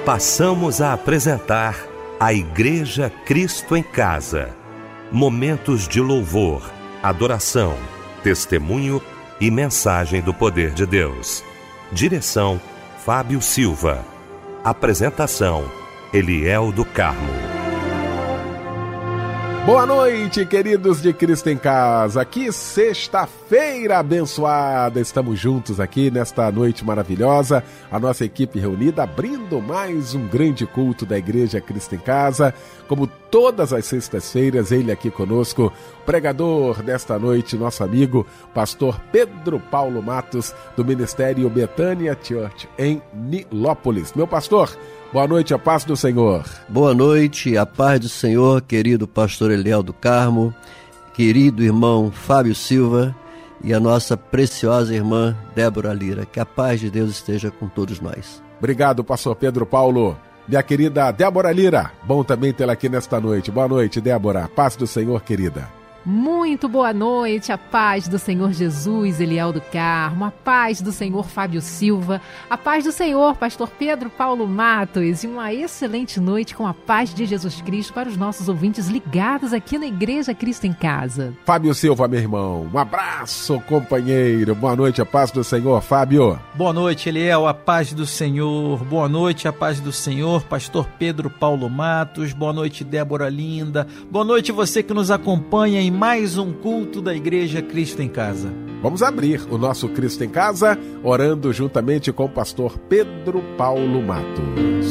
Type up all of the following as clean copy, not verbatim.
Passamos a apresentar a Igreja Cristo em Casa. Momentos de louvor, adoração, testemunho e mensagem do poder de Deus. Direção: Fábio Silva. Apresentação: Eliel do Carmo. Boa noite, queridos de Cristo em Casa. Que sexta-feira abençoada. Estamos juntos aqui nesta noite maravilhosa. A nossa equipe reunida abrindo mais um grande culto da Igreja Cristo em Casa. Como todas as sextas-feiras, ele aqui conosco, pregador desta noite, nosso amigo, pastor Pedro Paulo Matos, do Ministério Betânia Church em Nilópolis. Meu pastor, boa noite, a paz do Senhor. Boa noite, a paz do Senhor, querido pastor Eliel do Carmo, querido irmão Fábio Silva e a nossa preciosa irmã Débora Lira. Que a paz de Deus esteja com todos nós. Obrigado, pastor Pedro Paulo. Minha querida Débora Lira, bom também tê-la aqui nesta noite. Boa noite, Débora. Paz do Senhor, querida. Muito boa noite, a paz do Senhor Jesus, Eliel do Carmo, a paz do Senhor Fábio Silva, a paz do Senhor pastor Pedro Paulo Matos e uma excelente noite com a paz de Jesus Cristo para os nossos ouvintes ligados aqui na Igreja Cristo em Casa. Fábio Silva, meu irmão, um abraço, companheiro, boa noite, a paz do Senhor, Fábio. Boa noite, Eliel, a paz do Senhor, boa noite, a paz do Senhor, pastor Pedro Paulo Matos, boa noite, Débora Linda, boa noite você que nos acompanha em mais um culto da Igreja Cristo em Casa. Vamos abrir o nosso Cristo em Casa, orando juntamente com o pastor Pedro Paulo Matos.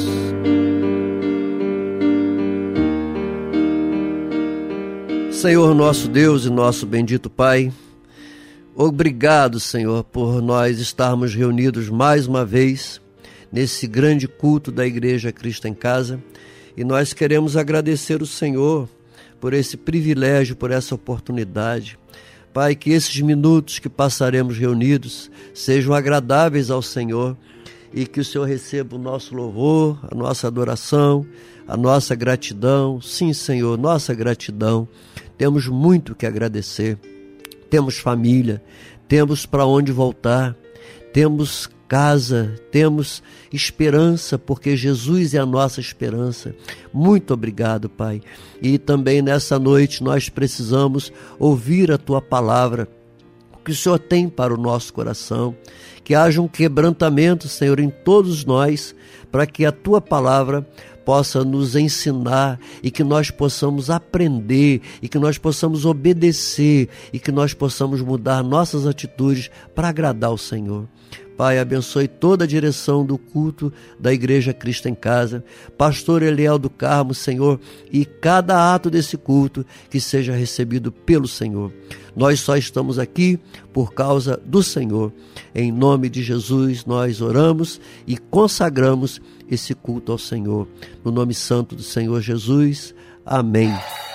Senhor nosso Deus e nosso bendito Pai, obrigado, Senhor, por nós estarmos reunidos mais uma vez nesse grande culto da Igreja Cristo em Casa, e nós queremos agradecer o Senhor por esse privilégio, por essa oportunidade. Pai, que esses minutos que passaremos reunidos sejam agradáveis ao Senhor e que o Senhor receba o nosso louvor, a nossa adoração, a nossa gratidão. Sim, Senhor, nossa gratidão. Temos muito que agradecer. Temos família, temos para onde voltar, temos casa, temos esperança, porque Jesus é a nossa esperança. Muito obrigado, Pai. E também nessa noite nós precisamos ouvir a Tua palavra, o que o Senhor tem para o nosso coração, que haja um quebrantamento, Senhor, em todos nós, para que a Tua palavra possa nos ensinar e que nós possamos aprender e que nós possamos obedecer e que nós possamos mudar nossas atitudes para agradar o Senhor. Pai, abençoe toda a direção do culto da Igreja Cristo em Casa, pastor Eliel do Carmo, Senhor, e cada ato desse culto que seja recebido pelo Senhor. Nós só estamos aqui por causa do Senhor. Em nome de Jesus nós oramos e consagramos esse culto ao Senhor. No nome santo do Senhor Jesus. Amém.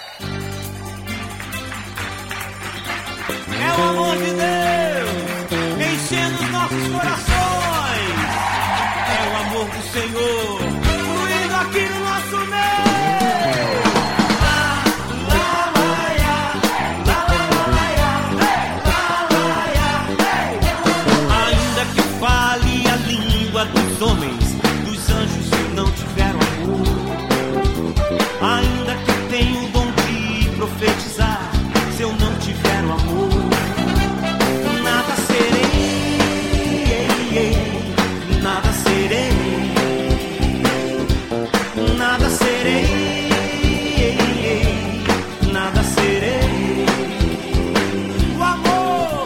É o amor de Deus enchendo os nossos corações. É o amor do Senhor fluindo aqui no nosso meio. Ainda que fale a língua dos homens, dos anjos, se não tiver amor. Ainda que tenha o dom de profetizar, se eu não tiver o amor, nada serei, nada serei, nada serei, nada serei. O amor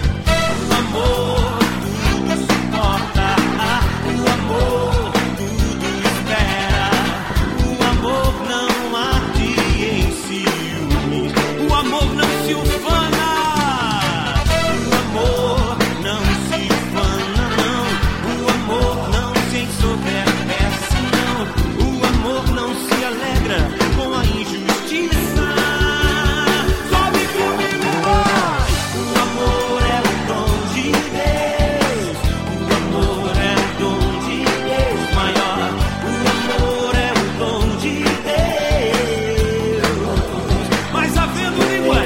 tudo suporta, o amor tudo espera, o amor não arde em ciúmes, o amor não se ufana, o amor não se ufana, não, o amor não se ensoberbece, não, o amor não se alegra com a injustiça. Sobe comigo, vai! O amor é o dom de Deus, o amor é o dom de Deus maior, o amor é o dom de Deus. Mas havendo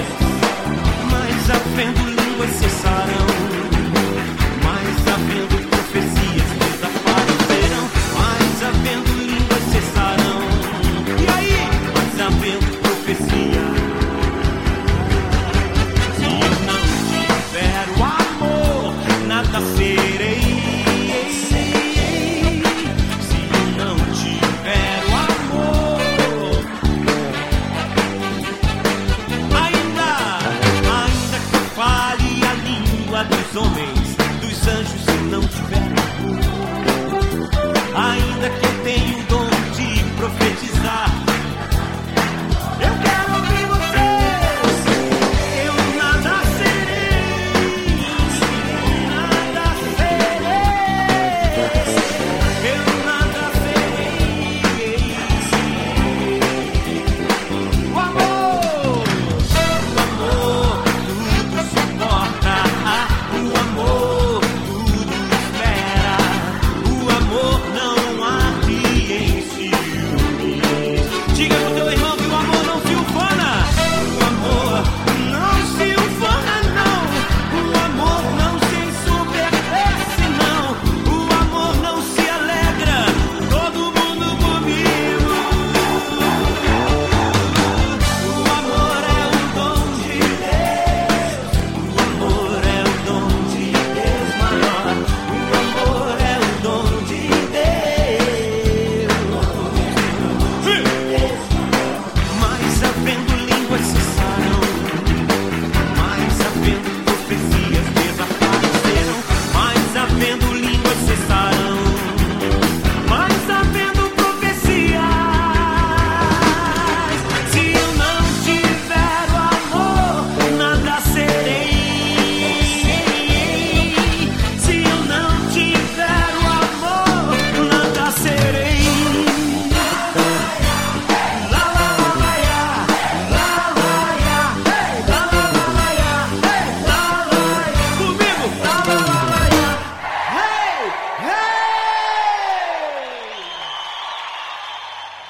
línguas cessarão, mas havendo profecias desaparecerão, mas havendo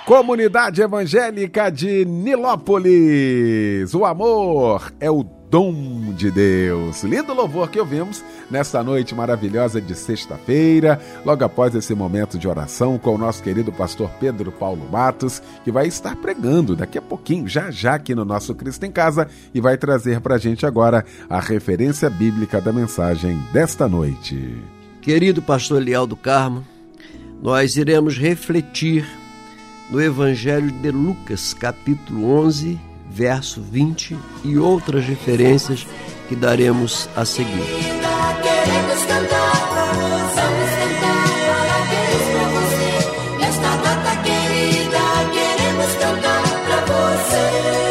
Comunidade Evangélica de Nilópolis, o amor é o dom de Deus. Lindo louvor que ouvimos nesta noite maravilhosa de sexta-feira, logo após esse momento de oração com o nosso querido pastor Pedro Paulo Matos, que vai estar pregando daqui a pouquinho, já aqui no nosso Cristo em Casa, e vai trazer para a gente agora a referência bíblica da mensagem desta noite. Querido pastor Eliel do Carmo, nós iremos refletir no Evangelho de Lucas, capítulo 11, verso 20 e outras referências que daremos a seguir. Queremos cantar, vamos cantar, parabéns pra você. Nesta data querida, queremos cantar pra você.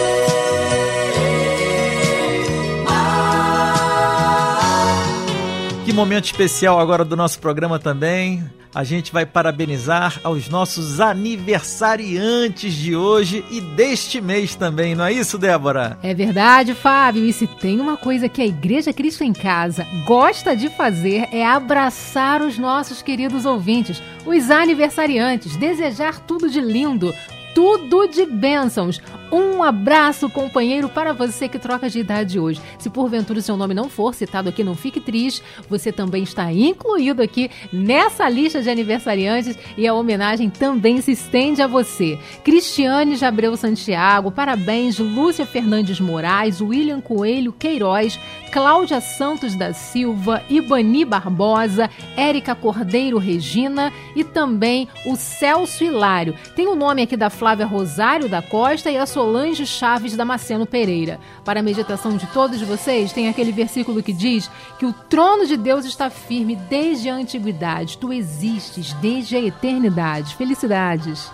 Que momento especial agora do nosso programa também. A gente vai parabenizar aos nossos aniversariantes de hoje e deste mês também, não é isso, Débora? É verdade, Fábio. E se tem uma coisa que a Igreja Cristo em Casa gosta de fazer é abraçar os nossos queridos ouvintes, os aniversariantes, desejar tudo de lindo, tudo de bênçãos. Um abraço, companheiro, para você que troca de idade hoje. Se porventura o seu nome não for citado aqui, não fique triste. Você também está incluído aqui nessa lista de aniversariantes e a homenagem também se estende a você. Cristiane de Abreu Santiago, parabéns. Lúcia Fernandes Moraes, William Coelho Queiroz, Cláudia Santos da Silva, Ibani Barbosa, Érica Cordeiro Regina e também o Celso Hilário. Tem o nome aqui da Flávia Rosário da Costa e a Solange Chaves Damasceno Pereira. Para a meditação de todos vocês, tem aquele versículo que diz que o trono de Deus está firme desde a antiguidade. Tu existes desde a eternidade. Felicidades!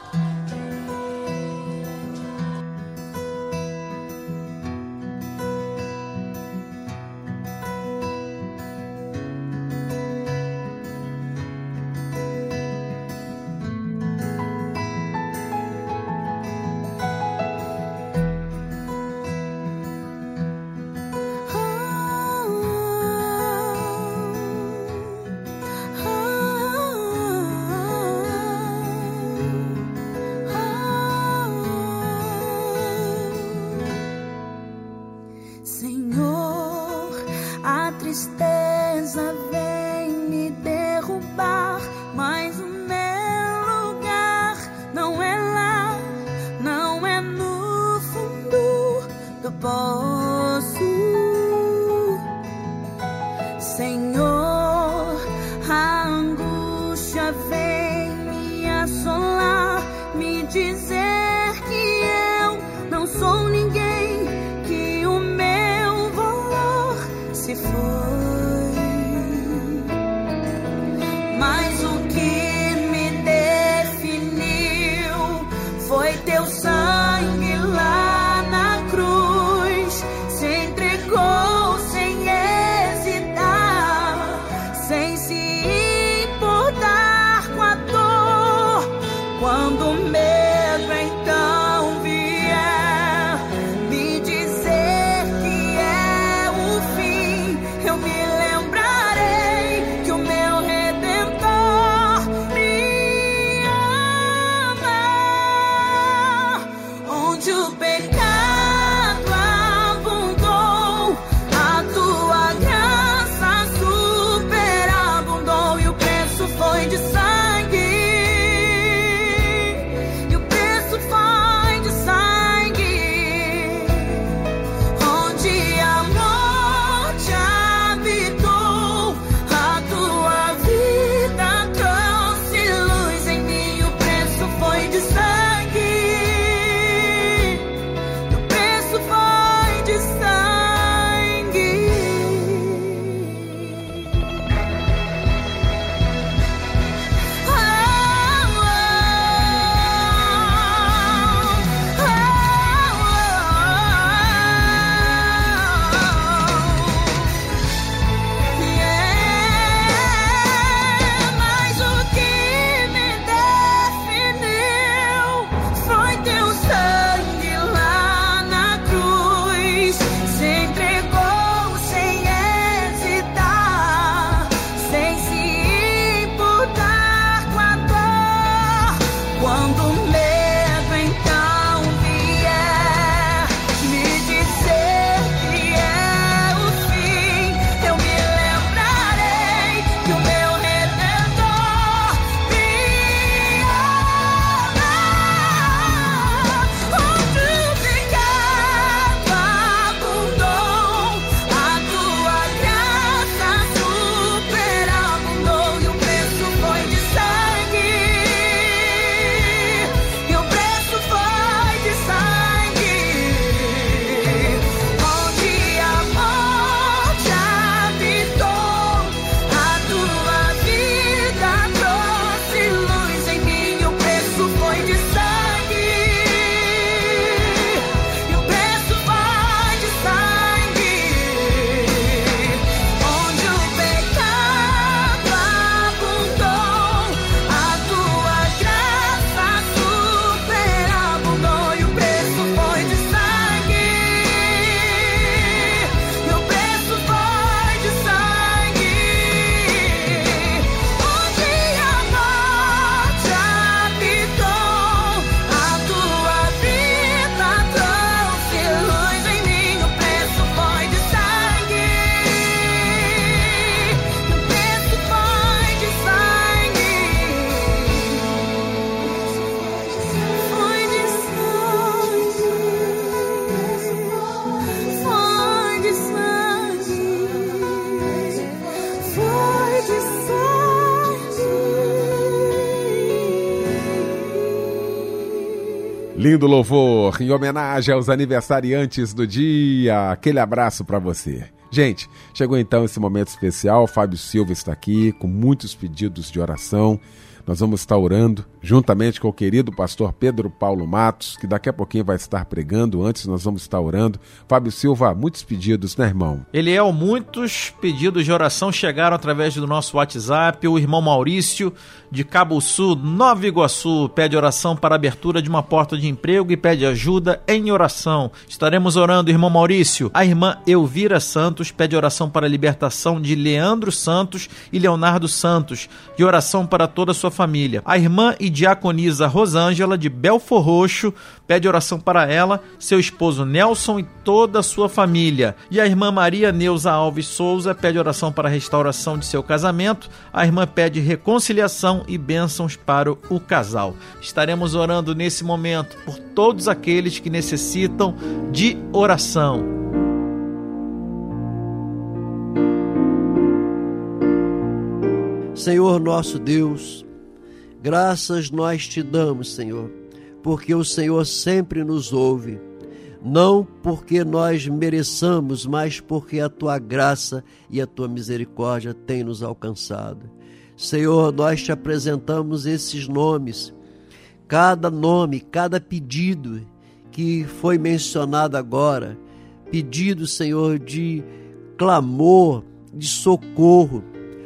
Se foi Lindo louvor, em homenagem aos aniversariantes do dia. Aquele abraço para você. Gente, chegou então esse momento especial. Fábio Silva está aqui com muitos pedidos de oração. Nós vamos estar orando juntamente com o querido pastor Pedro Paulo Matos, que daqui a pouquinho vai estar pregando. Antes nós vamos estar orando. Fábio Silva, muitos pedidos, né, irmão? Eliel, muitos pedidos de oração chegaram através do nosso WhatsApp. O irmão Maurício, de Cabo Sul, Nova Iguaçu, pede oração para a abertura de uma porta de emprego e pede ajuda em oração. Estaremos orando, irmão Maurício. A irmã Elvira Santos pede oração para a libertação de Leandro Santos e Leonardo Santos, e oração para toda a sua família. A irmã e diaconisa Rosângela, de Belfor Roxo, pede oração para ela, seu esposo Nelson e toda a sua família. E a irmã Maria Neuza Alves Souza pede oração para a restauração de seu casamento. A irmã pede reconciliação e bênçãos para o casal. Estaremos orando nesse momento por todos aqueles que necessitam de oração. Senhor nosso Deus, graças nós te damos, Senhor, porque o Senhor sempre nos ouve, não porque nós mereçamos, mas porque a tua graça e a tua misericórdia têm nos alcançado. Senhor, nós te apresentamos esses nomes, cada nome, cada pedido que foi mencionado agora, pedido, Senhor, de clamor, de socorro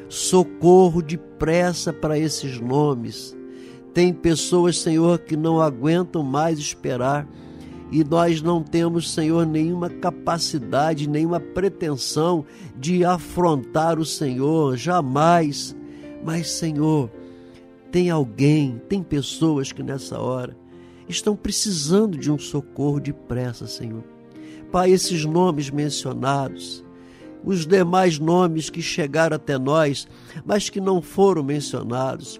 depressa para esses nomes. Tem pessoas, Senhor, que não aguentam mais esperar e nós não temos, Senhor, nenhuma capacidade, nenhuma pretensão de afrontar o Senhor, jamais. Mas, Senhor, tem pessoas que nessa hora estão precisando de um socorro depressa, Senhor. Pai, esses nomes mencionados, os demais nomes que chegaram até nós, mas que não foram mencionados,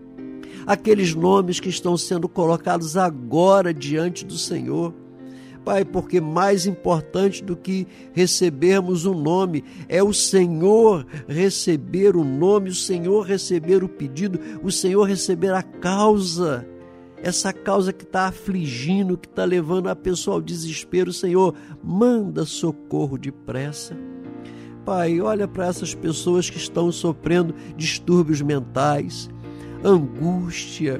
aqueles nomes que estão sendo colocados agora diante do Senhor. Pai, porque mais importante do que recebermos um nome é o Senhor receber o nome, o Senhor receber o pedido, o Senhor receber a causa, essa causa que está afligindo, que está levando a pessoa ao desespero. Senhor, manda socorro depressa. Pai, olha para essas pessoas que estão sofrendo distúrbios mentais, angústia.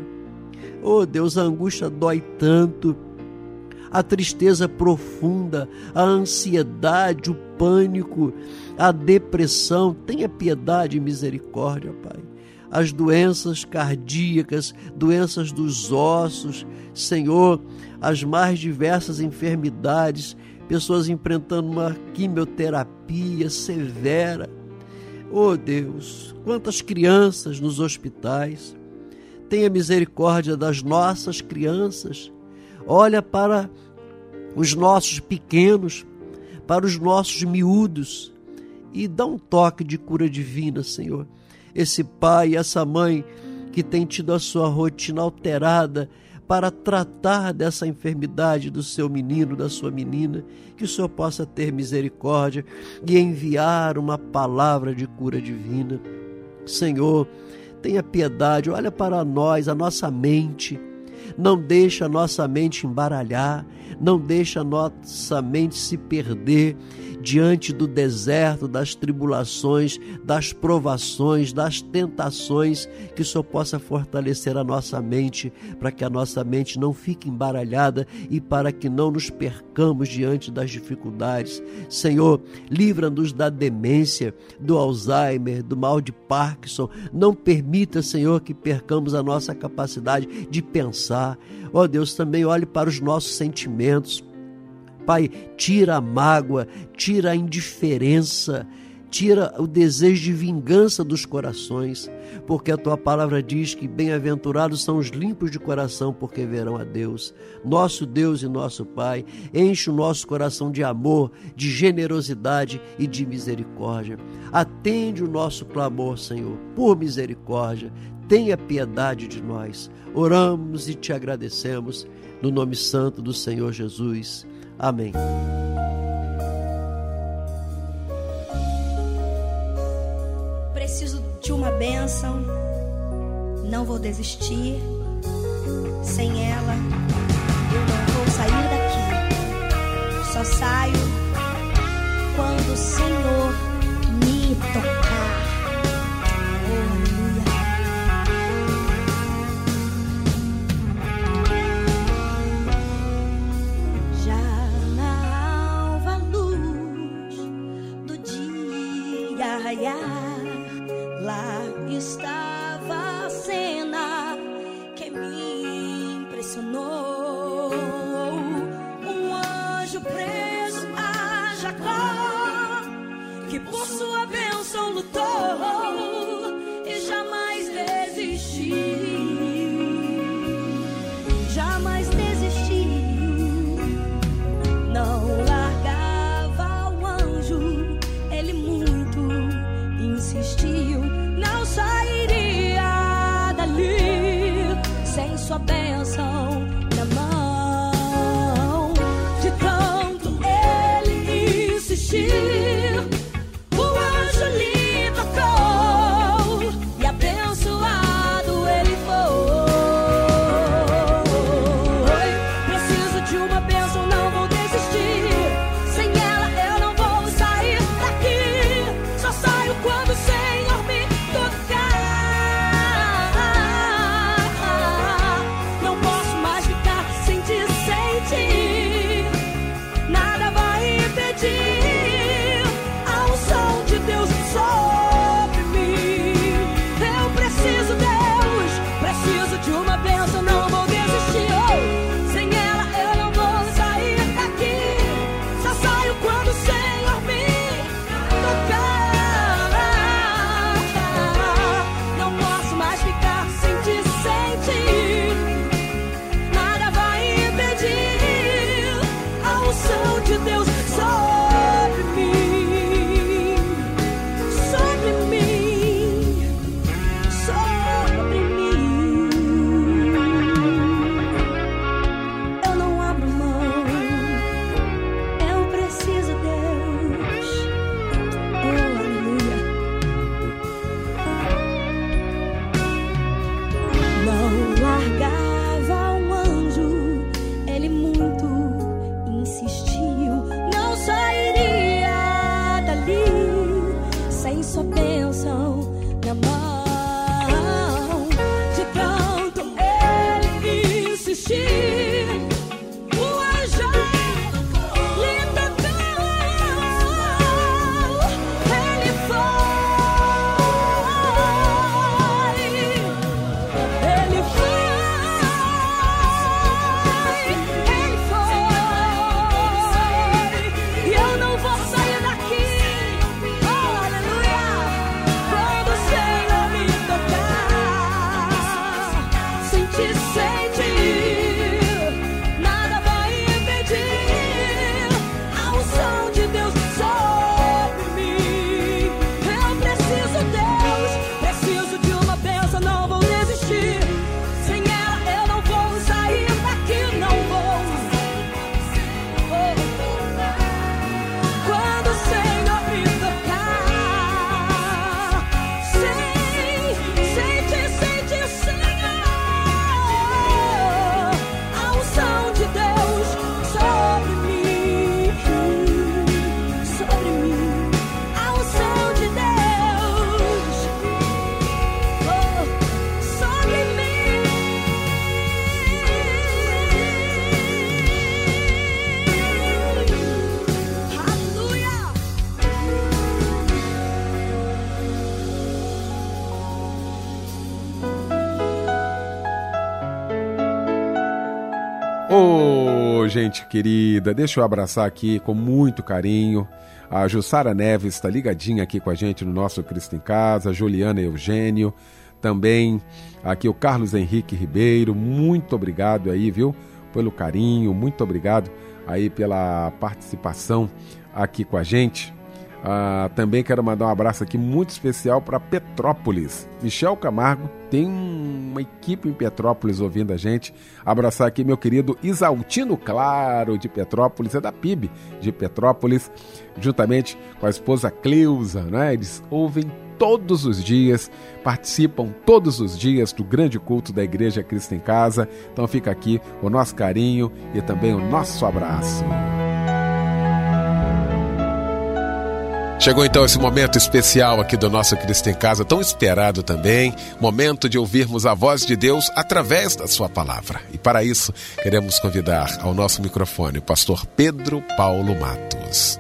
Oh Deus, a angústia dói tanto, a tristeza profunda, a ansiedade, o pânico, a depressão. Tenha piedade e misericórdia, Pai. As doenças cardíacas, doenças dos ossos, Senhor, as mais diversas enfermidades, pessoas enfrentando uma quimioterapia severa. Oh Deus, quantas crianças nos hospitais. Tenha misericórdia das nossas crianças. Olha para os nossos pequenos, para os nossos miúdos e dá um toque de cura divina, Senhor. Esse pai e essa mãe que tem tido a sua rotina alterada para tratar dessa enfermidade do seu menino, da sua menina, que o Senhor possa ter misericórdia e enviar uma palavra de cura divina. Senhor, tenha piedade, olha para nós, a nossa mente. Não deixa a nossa mente embaralhar, não deixa a nossa mente se perder diante do deserto, das tribulações, das provações, das tentações, que o Senhor possa fortalecer a nossa mente, para que a nossa mente não fique embaralhada e para que não nos percamos diante das dificuldades. Senhor, livra-nos da demência, do Alzheimer, do mal de Parkinson. Não permita, Senhor, que percamos a nossa capacidade de pensar. Ó Deus, também olhe para os nossos sentimentos. Pai, tira a mágoa, tira a indiferença, tira o desejo de vingança dos corações, porque a tua palavra diz que bem-aventurados são os limpos de coração, porque verão a Deus. Nosso Deus e nosso Pai, enche o nosso coração de amor, de generosidade e de misericórdia. Atende o nosso clamor, Senhor, por misericórdia. Tenha piedade de nós. Oramos e te agradecemos no nome santo do Senhor Jesus. Amém. Preciso de uma bênção, não vou desistir. Sem ela, eu não vou sair daqui. Só saio quando o Senhor me tocar. Oh, aleluia. Já na alva luz do dia raiar, lá estava a cena que me impressionou. Um anjo preso a Jacó, que por sua bênção lutou e jamais desistiu. Jamais desistiu. Não largava o anjo, ele muito insistiu. Não sairia dali sem sua bênção na mão. De tanto ele insistir, o anjo lhe tocou e abençoado ele foi. Preciso de uma bênção, não vou desistir. Sem ela eu não vou sair daqui. Só saio quando o Senhor me tocar. Não posso mais ficar sem te sentir. Nada vai impedir a unção de Deus sobre mim. Eu preciso, Deus, preciso de uma bênção, não vou desistir. Oh, sem ela eu não vou sair daqui. Só saio quando o Senhor me tocar. Não posso mais ficar sem te sentir. Nada vai impedir a unção de Deus sobre mim. Sobre mim. Sobre mim. Eu não abro mão. Eu preciso, Deus. Oh, aleluia. Não largava um anjo, ele muito insistiu. Não sairia dali sem sua bênção na mão. De tanto ele insistir, o anjo lhe tocou. Ele foi. Ele foi. Ele foi. E eu não vou sair daqui. Oh, aleluia. Quando o Senhor me tocar, sem te sentir, nada vai impedir a unção de Deus sobre mim. Eu preciso, Deus, preciso de uma bênção, não vou desistir. Sem ela eu não vou sair daqui, não vou. Oh. Quando o Senhor me tocar, sente, Senhor, a unção de Deus sobre mim, a unção de Deus, oh, sobre mim. Aleluia. Ô, gente querida, deixa eu abraçar aqui com muito carinho. A Jussara Neves está ligadinha aqui com a gente no nosso Cristo em Casa, a Juliana Eugênio, também aqui o Carlos Henrique Ribeiro, muito obrigado aí, viu, pelo carinho, muito obrigado aí pela participação aqui com a gente. Também quero mandar um abraço aqui muito especial para Petrópolis. Michel Camargo tem uma equipe em Petrópolis ouvindo a gente. Abraçar aqui meu querido Isaltino Claro de Petrópolis, é da PIB de Petrópolis, juntamente com a esposa Cleusa, né? Eles ouvem todos os dias, participam todos os dias do grande culto da Igreja Cristo em Casa. Então fica aqui o nosso carinho e também o nosso abraço. Chegou então esse momento especial aqui do nosso Cristo em Casa, tão esperado também, momento de ouvirmos a voz de Deus através da sua palavra. E para isso, queremos convidar ao nosso microfone o pastor Pedro Paulo Matos.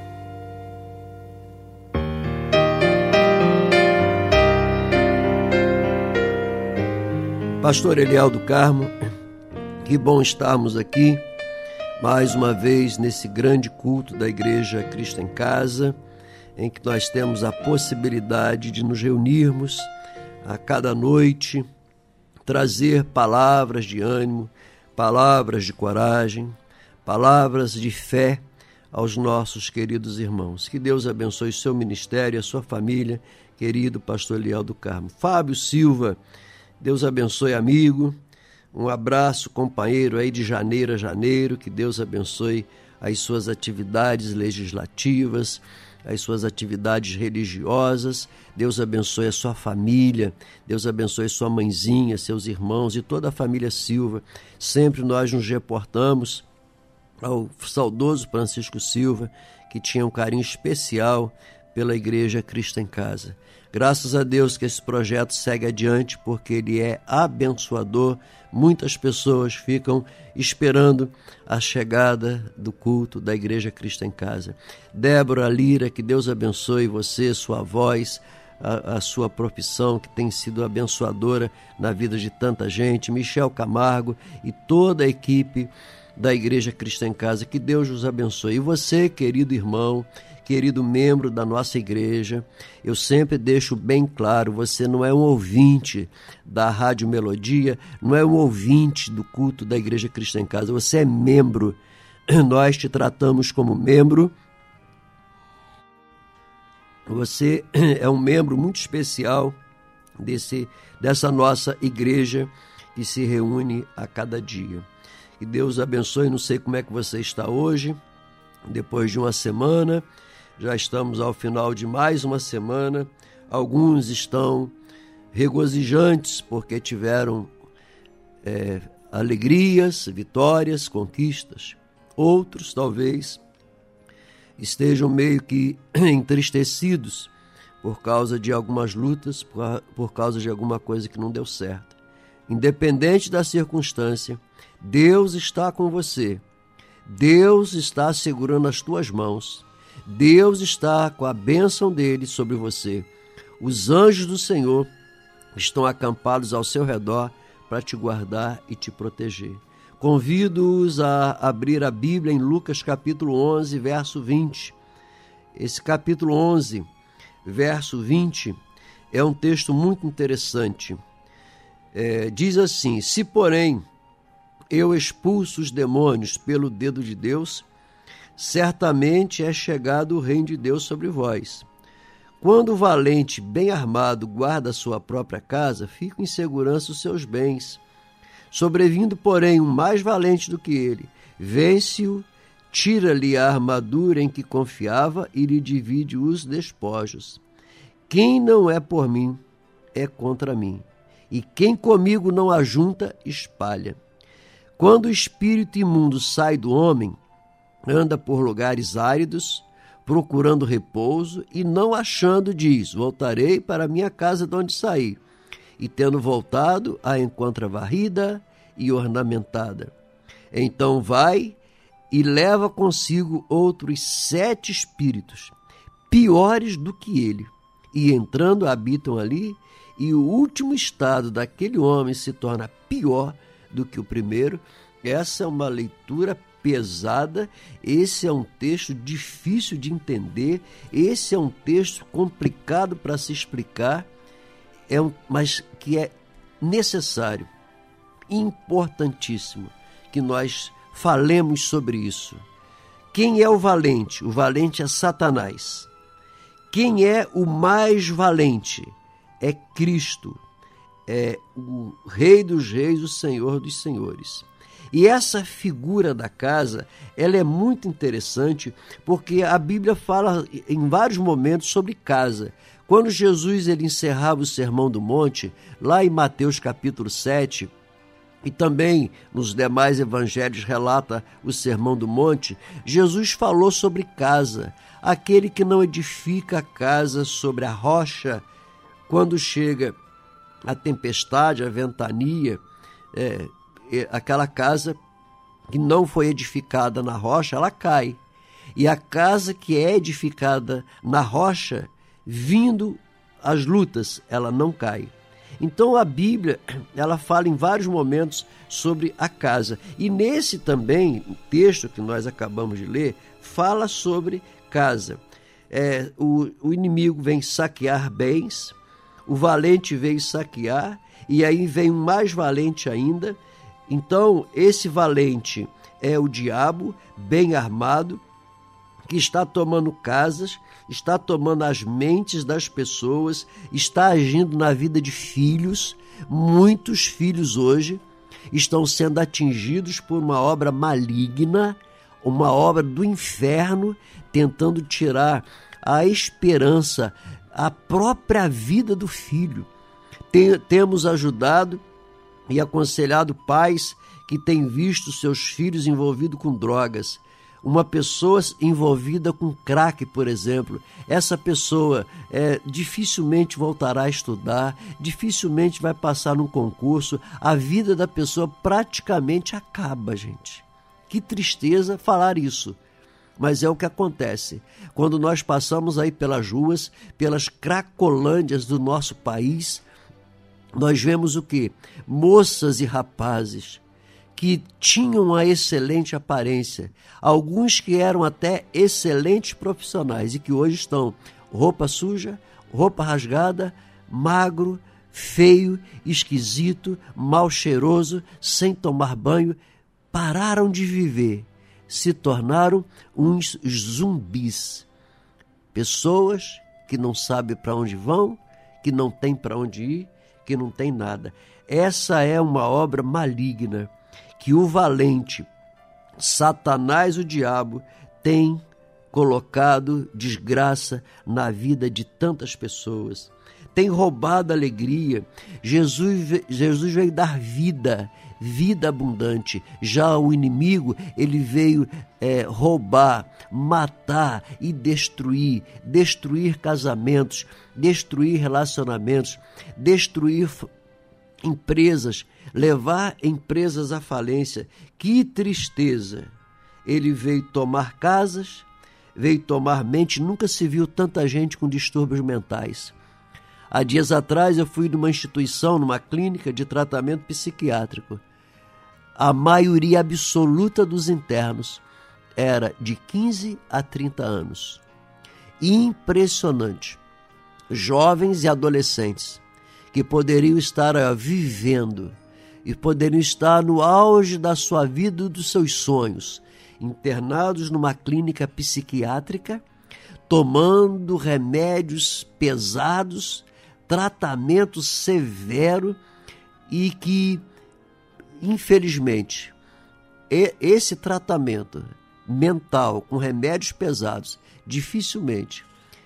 Pastor Eliel do Carmo, que bom estarmos aqui mais uma vez nesse grande culto da Igreja Cristo em Casa, em que nós temos a possibilidade de nos reunirmos a cada noite, trazer palavras de ânimo, palavras de coragem, palavras de fé aos nossos queridos irmãos. Que Deus abençoe seu ministério e a sua família, querido pastor Eliel do Carmo. Fábio Silva, Deus abençoe, amigo. Um abraço, companheiro aí de janeiro a janeiro. Que Deus abençoe as suas atividades legislativas, as suas atividades religiosas. Deus abençoe a sua família, Deus abençoe sua mãezinha, seus irmãos e toda a família Silva. Sempre nós nos reportamos ao saudoso Francisco Silva, que tinha um carinho especial pela Igreja Cristo em Casa. Graças a Deus que esse projeto segue adiante, porque ele é abençoador. Muitas pessoas ficam esperando a chegada do culto da Igreja Cristo em Casa. Débora Lira, que Deus abençoe você, sua voz, a sua profissão, que tem sido abençoadora na vida de tanta gente. Michel Camargo e toda a equipe da Igreja Cristo em Casa, que Deus os abençoe. E você, querido irmão, querido membro da nossa igreja, eu sempre deixo bem claro, você não é um ouvinte da Rádio Melodia, não é um ouvinte do culto da Igreja Cristo em Casa, você é membro. Nós te tratamos como membro. Você é um membro muito especial dessa nossa igreja que se reúne a cada dia. Que Deus abençoe. Não sei como é que você está hoje, depois de uma semana. Já estamos ao final de mais uma semana. Alguns estão regozijantes porque tiveram alegrias, vitórias, conquistas. Outros talvez estejam meio que entristecidos por causa de algumas lutas, por causa de alguma coisa que não deu certo. Independente da circunstância, Deus está com você. Deus está segurando as tuas mãos. Deus está com a bênção dele sobre você. Os anjos do Senhor estão acampados ao seu redor para te guardar e te proteger. Convido-os a abrir a Bíblia em Lucas capítulo 11, verso 20. Esse capítulo 11, verso 20, é um texto muito interessante. Diz assim: se porém eu expulso os demônios pelo dedo de Deus, certamente é chegado o reino de Deus sobre vós. Quando o valente, bem armado, guarda a sua própria casa, ficam em segurança os seus bens. Sobrevindo, porém, um mais valente do que ele, vence-o, tira-lhe a armadura em que confiava e lhe divide os despojos. Quem não é por mim, é contra mim, e quem comigo não ajunta, espalha. Quando o espírito imundo sai do homem, anda por lugares áridos, procurando repouso, e não achando, diz: voltarei para minha casa de onde saí. E tendo voltado, a encontra varrida e ornamentada. Então vai e leva consigo outros 7 espíritos, piores do que ele, e entrando habitam ali, e o último estado daquele homem se torna pior do que o primeiro. Essa é uma leitura pesada, esse é um texto difícil de entender, esse é um texto complicado para se explicar, mas que é necessário, importantíssimo, que nós falemos sobre isso. Quem é o valente? O valente é Satanás. Quem é o mais valente? É Cristo, é o Rei dos Reis, o Senhor dos Senhores. E essa figura da casa, ela é muito interessante, porque a Bíblia fala em vários momentos sobre casa, Quando Jesus ele encerrava o Sermão do Monte, lá em Mateus capítulo 7, e também nos demais evangelhos relata o Sermão do Monte, Jesus falou sobre casa. Aquele que não edifica a casa sobre a rocha, quando chega a tempestade, a ventania, aquela casa que não foi edificada na rocha, ela cai. E a casa que é edificada na rocha, vindo as lutas, ela não cai. Então a Bíblia, ela fala em vários momentos sobre a casa. E nesse também, texto que nós acabamos de ler, fala sobre casa. O inimigo vem saquear bens, o valente veio saquear, e aí vem um mais valente ainda. Então esse valente é o diabo, bem armado, que está tomando casas, está tomando as mentes das pessoas, está agindo na vida de filhos. Muitos filhos hoje estão sendo atingidos por uma obra maligna, uma obra do inferno, tentando tirar a esperança, a própria vida do filho. Temos ajudado e aconselhado pais que têm visto seus filhos envolvidos com drogas. Uma pessoa envolvida com crack, por exemplo, essa pessoa dificilmente voltará a estudar, dificilmente vai passar num concurso, a vida da pessoa praticamente acaba, gente. Que tristeza falar isso, mas é o que acontece. Quando nós passamos aí pelas ruas, pelas cracolândias do nosso país, nós vemos o quê? Moças e rapazes que tinham uma excelente aparência, alguns que eram até excelentes profissionais e que hoje estão roupa suja, roupa rasgada, magro, feio, esquisito, mal cheiroso, sem tomar banho, pararam de viver, se tornaram uns zumbis. Pessoas que não sabem para onde vão, que não têm para onde ir, que não tem nada. Essa é uma obra maligna que o valente, Satanás, o diabo, tem colocado desgraça na vida de tantas pessoas. Tem roubado a alegria. Jesus veio dar vida, vida abundante. Já o inimigo, ele veio roubar, matar e destruir casamentos, destruir relacionamentos, destruir empresas, levar empresas à falência. Que tristeza! Ele veio tomar casas, veio tomar mente. Nunca se viu tanta gente com distúrbios mentais. Há dias atrás eu fui numa instituição, numa clínica de tratamento psiquiátrico. A maioria absoluta dos internos era de 15 a 30 anos. Impressionante. Jovens e adolescentes que poderiam estar vivendo e poderiam estar no auge da sua vida e dos seus sonhos, internados numa clínica psiquiátrica, tomando remédios pesados, tratamento severo, e que, infelizmente, esse tratamento mental com remédios pesados, dificilmente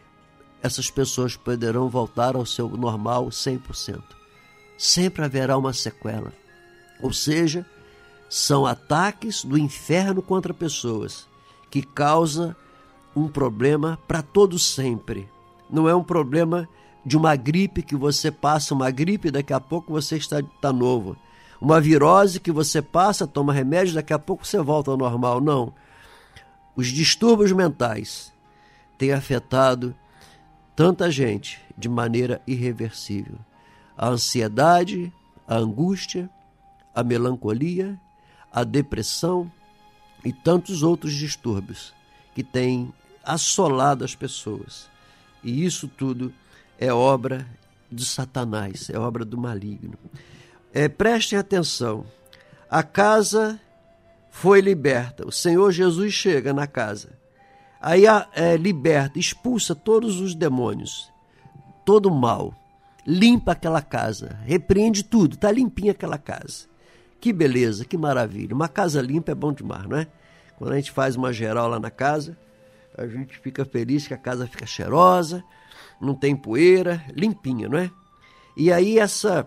essas pessoas poderão voltar ao seu normal 100%. Sempre haverá uma sequela. Ou seja, são ataques do inferno contra pessoas que causa um problema para todo sempre. Não é um problema de uma gripe que você passa uma gripe e daqui a pouco você está novo. Uma virose que você passa, toma remédio, daqui a pouco você volta ao normal. Não. Os distúrbios mentais têm afetado tanta gente de maneira irreversível. A ansiedade, a angústia, a melancolia, a depressão e tantos outros distúrbios que têm assolado as pessoas. E isso tudo é obra de Satanás, é obra do maligno. Prestem atenção, a casa foi liberta, o Senhor Jesus chega na casa, aí liberta, expulsa todos os demônios, todo o mal, limpa aquela casa, repreende tudo, está limpinha aquela casa. Que beleza, que maravilha, uma casa limpa é bom demais, não é? Quando a gente faz uma geral lá na casa, a gente fica feliz que a casa fica cheirosa, não tem poeira, limpinha, não é? E aí essa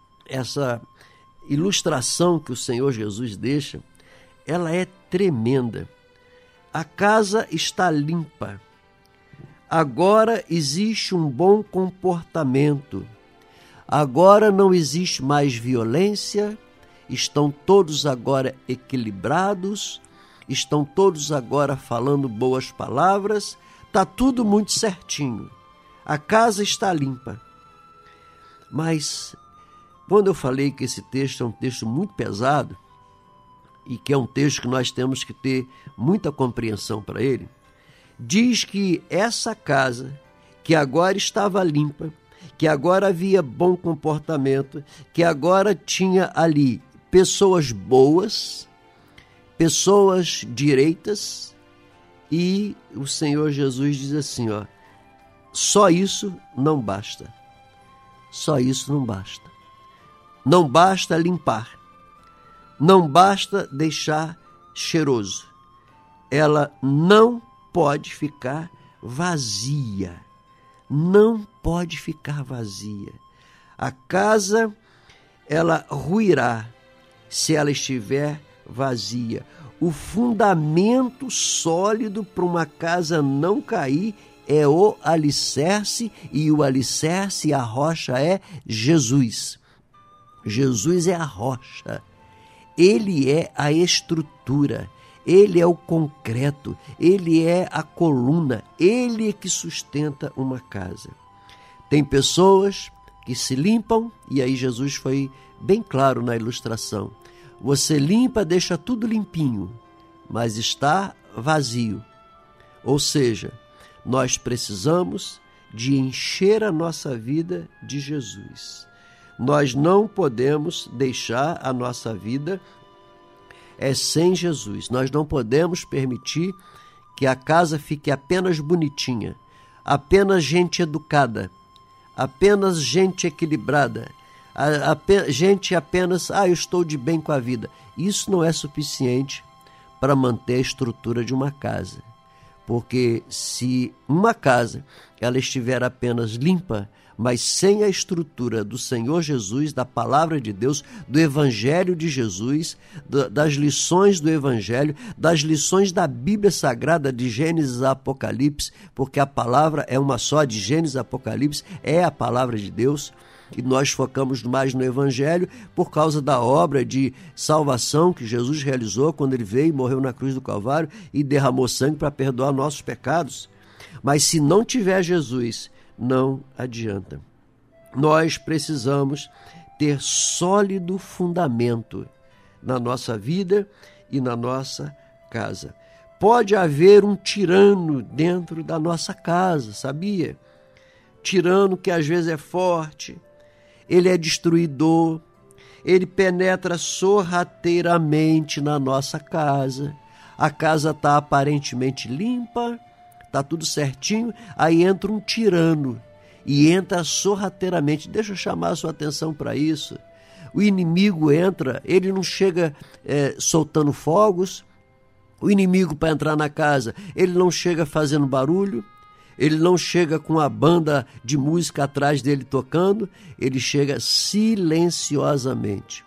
ilustração que o Senhor Jesus deixa, ela é tremenda. A casa está limpa. Agora existe um bom comportamento. Agora não existe mais violência. Estão todos agora equilibrados. Estão todos agora falando boas palavras. Está tudo muito certinho. A casa está limpa. Mas quando eu falei que esse texto é um texto muito pesado e que é um texto que nós temos que ter muita compreensão para ele, diz que essa casa, que agora estava limpa, que agora havia bom comportamento, que agora tinha ali pessoas boas, pessoas direitas, e o Senhor Jesus diz assim, ó, só isso não basta. Só isso não basta. Não basta limpar. Não basta deixar cheiroso. Ela não pode ficar vazia. Não pode ficar vazia. A casa, ela ruirá se ela estiver vazia. O fundamento sólido para uma casa não cair é o alicerce, e o alicerce, a rocha é Jesus. Jesus é a rocha. Ele é a estrutura. Ele é o concreto. Ele é a coluna. Ele é que sustenta uma casa. Tem pessoas que se limpam, e aí Jesus foi bem claro na ilustração. Você limpa, deixa tudo limpinho, mas está vazio. Ou seja, nós precisamos de encher a nossa vida de Jesus. Nós não podemos deixar a nossa vida sem Jesus. Nós não podemos permitir que a casa fique apenas bonitinha, apenas gente educada, apenas gente equilibrada, gente apenas, eu estou de bem com a vida. Isso não é suficiente para manter a estrutura de uma casa. Porque se uma casa ela estiver apenas limpa, mas sem a estrutura do Senhor Jesus, da palavra de Deus, do Evangelho de Jesus, das lições do Evangelho, das lições da Bíblia Sagrada de Gênesis a Apocalipse, porque a palavra é uma só, de Gênesis a Apocalipse, é a palavra de Deus, e nós focamos mais no Evangelho por causa da obra de salvação que Jesus realizou quando ele veio e morreu na cruz do Calvário e derramou sangue para perdoar nossos pecados. Mas se não tiver Jesus, não adianta. Nós precisamos ter sólido fundamento na nossa vida e na nossa casa. Pode haver um tirano dentro da nossa casa, sabia? Tirano que às vezes é forte, ele é destruidor, ele penetra sorrateiramente na nossa casa. A casa está aparentemente limpa, está tudo certinho, aí entra um tirano e entra sorrateiramente. Deixa eu chamar a sua atenção para isso. O inimigo entra, ele não chega soltando fogos. O inimigo, para entrar na casa, ele não chega fazendo barulho, ele não chega com a banda de música atrás dele tocando, ele chega silenciosamente,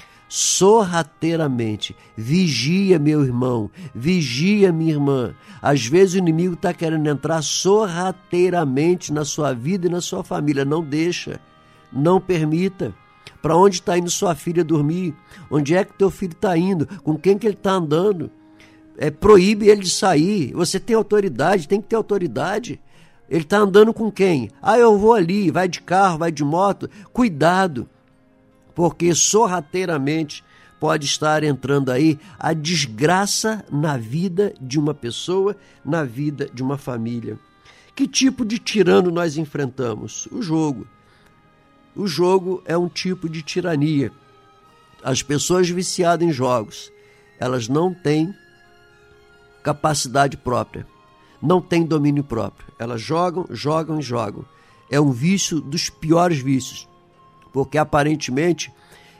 sorrateiramente. Vigia, meu irmão, vigia, minha irmã. Às vezes o inimigo está querendo entrar sorrateiramente na sua vida e na sua família. Não deixa, não permita. Para onde está indo sua filha dormir? Onde é que teu filho está indo? Com quem que ele está andando? Proíbe ele de sair. Você tem autoridade, tem que ter autoridade. Ele está andando com quem? Eu vou ali, vai de carro, vai de moto. Cuidado, porque sorrateiramente pode estar entrando aí a desgraça na vida de uma pessoa, na vida de uma família. Que tipo de tirano nós enfrentamos? O jogo. O jogo é um tipo de tirania. As pessoas viciadas em jogos, elas não têm capacidade própria, não têm domínio próprio. Elas jogam. É um vício dos piores vícios, porque aparentemente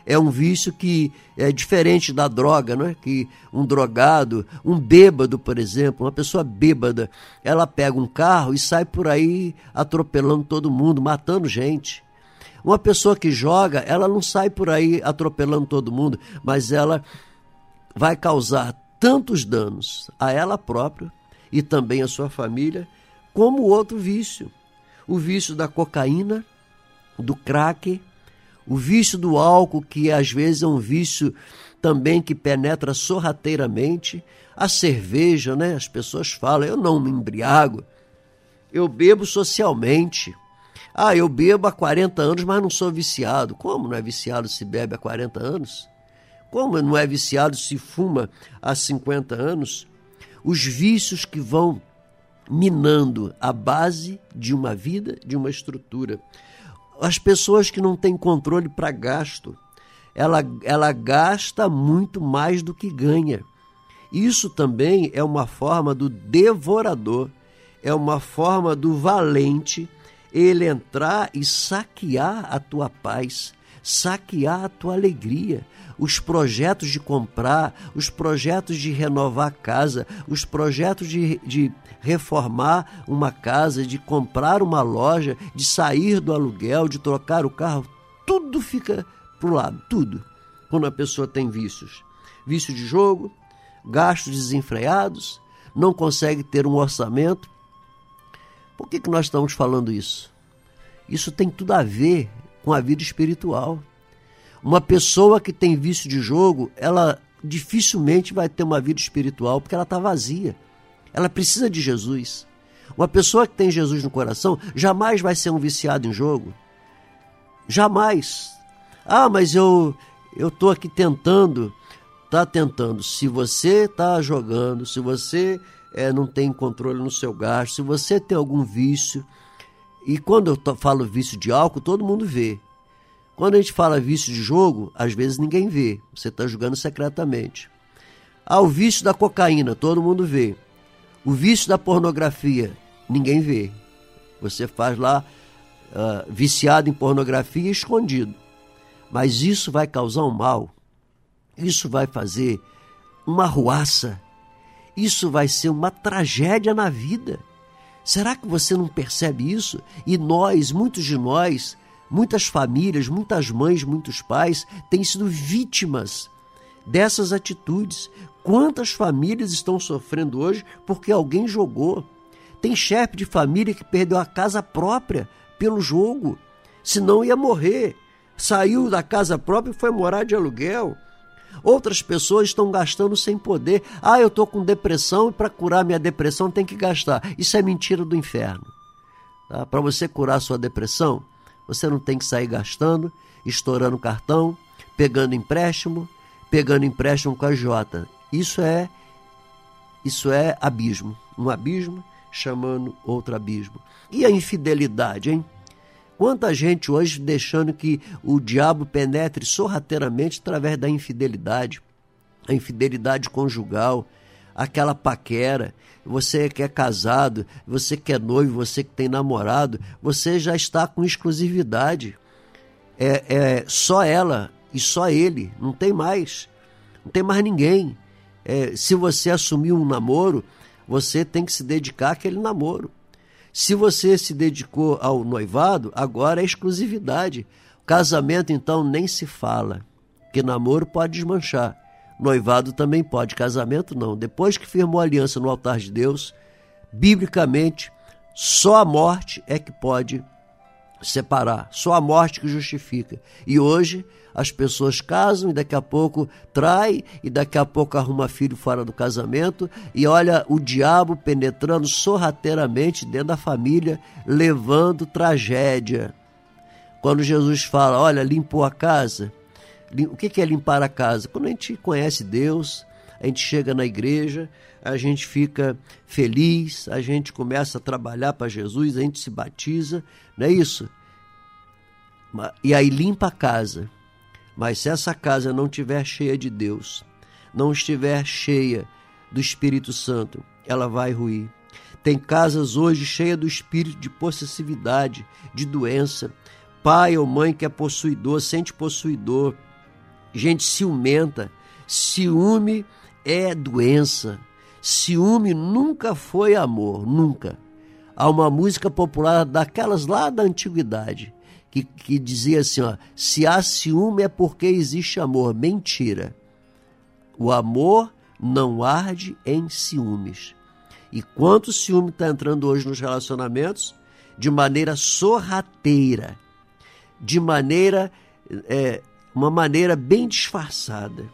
É um vício que é diferente da droga, não é? Que um drogado, um bêbado, por exemplo, uma pessoa bêbada, ela pega um carro e sai por aí atropelando todo mundo, matando gente. Uma pessoa que joga, ela não sai por aí atropelando todo mundo, mas ela vai causar tantos danos a ela própria e também a sua família, como o outro vício. O vício da cocaína, do crack, o vício do álcool, que às vezes é um vício também que penetra sorrateiramente. A cerveja, né? As pessoas falam, eu não me embriago, eu bebo socialmente. Eu bebo há 40 anos, mas não sou viciado. Como não é viciado se bebe há 40 anos? Como não é viciado se fuma há 50 anos? Os vícios que vão minando a base de uma vida, de uma estrutura. As pessoas que não têm controle para gasto, ela gasta muito mais do que ganha. Isso também é uma forma do devorador, é uma forma do valente, ele entrar e saquear a tua paz, saquear a tua alegria, os projetos de comprar, os projetos de renovar a casa, os projetos de reformar uma casa, de comprar uma loja, de sair do aluguel, de trocar o carro, tudo fica para o lado, tudo, quando a pessoa tem vícios. Vício de jogo, gastos desenfreados, não consegue ter um orçamento. Por que nós estamos falando isso? Isso tem tudo a ver com a vida espiritual. Uma pessoa que tem vício de jogo, ela dificilmente vai ter uma vida espiritual, porque ela está vazia. Ela precisa de Jesus. Uma pessoa que tem Jesus no coração jamais vai ser um viciado em jogo. Jamais. Mas eu estou aqui tentando. Está tentando. Se você está jogando, se você não tem controle no seu gasto, se você tem algum vício, e quando eu falo vício de álcool, todo mundo vê. Quando a gente fala vício de jogo, às vezes ninguém vê. Você está jogando secretamente. O vício da cocaína, todo mundo vê. O vício da pornografia, ninguém vê. Você faz lá viciado em pornografia escondido. Mas isso vai causar um mal. Isso vai fazer uma arruaça. Isso vai ser uma tragédia na vida. Será que você não percebe isso? E nós, muitos de nós, muitas famílias, muitas mães, muitos pais têm sido vítimas dessas atitudes. Quantas famílias estão sofrendo hoje porque alguém jogou? Tem chefe de família que perdeu a casa própria pelo jogo, senão ia morrer. Saiu da casa própria e foi morar de aluguel. Outras pessoas estão gastando sem poder. Eu estou com depressão e para curar minha depressão tem que gastar. Isso é mentira do inferno. Tá? Para você curar sua depressão, você não tem que sair gastando, estourando cartão, pegando empréstimo com a agiota. Isso é abismo. Um abismo chamando outro abismo. E a infidelidade, hein? Quanta gente hoje deixando que o diabo penetre sorrateiramente através da infidelidade. A infidelidade conjugal, aquela paquera. Você que é casado, você que é noivo, você que tem namorado, você já está com exclusividade. É só ela e só ele, não tem mais. Não tem mais ninguém. Se você assumir um namoro, você tem que se dedicar àquele namoro. Se você se dedicou ao noivado, agora é exclusividade. Casamento, então, nem se fala, porque namoro pode desmanchar. Noivado também pode, casamento não. Depois que firmou a aliança no altar de Deus, biblicamente, só a morte é que pode separar, só a morte que justifica. E hoje as pessoas casam e daqui a pouco trai e daqui a pouco arruma filho fora do casamento e olha o diabo penetrando sorrateiramente dentro da família, levando tragédia. Quando Jesus fala, olha, limpou a casa, o que é limpar a casa? Quando a gente conhece Deus, a gente chega na igreja, a gente fica feliz, a gente começa a trabalhar para Jesus, a gente se batiza, não é isso? E aí limpa a casa. Mas se essa casa não estiver cheia de Deus, não estiver cheia do Espírito Santo, ela vai ruir. Tem casas hoje cheias do espírito de possessividade, de doença. Pai ou mãe que é possuidor, sente possuidor. gente ciumenta. Ciúme é doença. Ciúme nunca foi amor, nunca. Há uma música popular daquelas lá da antiguidade que dizia assim, ó, se há ciúme é porque existe amor. Mentira. O amor não arde em ciúmes. E quanto ciúme está entrando hoje nos relacionamentos? De maneira sorrateira, de maneira, uma maneira bem disfarçada.